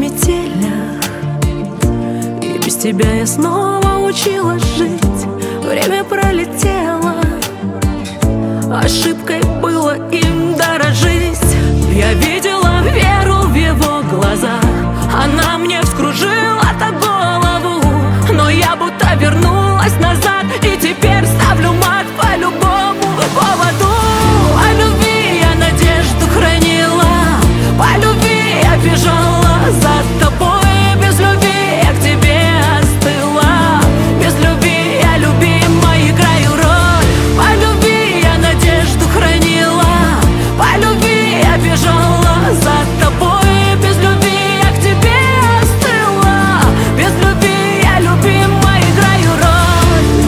метелях, и без тебя я снова училась жить. Время пролетело, ошибкой было им дорожить. Я видела веру в его глазах, она мне вскружила-то голову, но я будто вернулась назад, и теперь ставлю мат по любому поводу. О любви я надежду хранила, по любви я бежала за тобой. Без любви я к тебе остыла, без любви я любимая играю роль. По любви я надежду хранила, по любви я бежала за тобой. Без любви я к тебе остыла, без любви я любимая играю роль.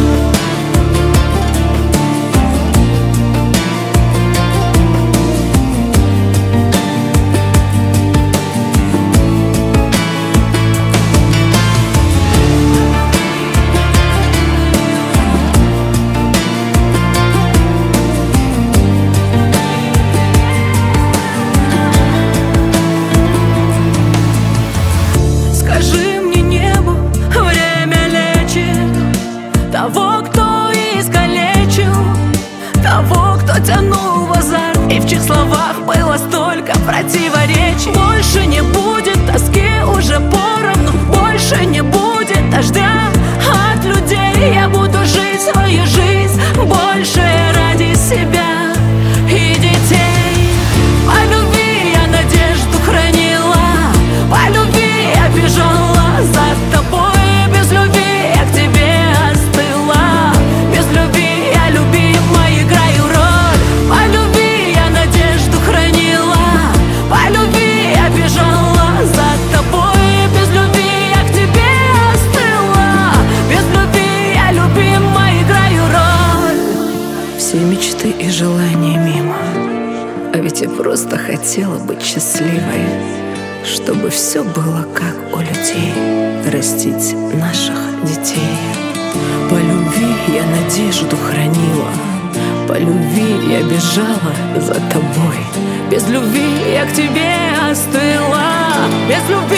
Скажи мне, небо, время лечит того, кто искалечил, того, кто тянул в азарт, и в чьих словах было столько противоречий. Больше не будет тоски, уже поровну, больше не будет дождя от людей. Я буду жить свою жизнь больше ради себя и детей. По любви я надежду хранила, по любви я бежала за тобой. Без любви я к тебе остыла, без любви я любимая играю роль. По любви я надежду хранила, по любви я бежала за тобой. Без любви я к тебе остыла, без любви я любимая играю роль. Все мечты и желания мимо, а ведь я просто хотела быть счастливой, чтобы все было как у людей, растить наших детей. По любви я надежду хранила, по любви я бежала за тобой. Без любви я к тебе остыла, без любви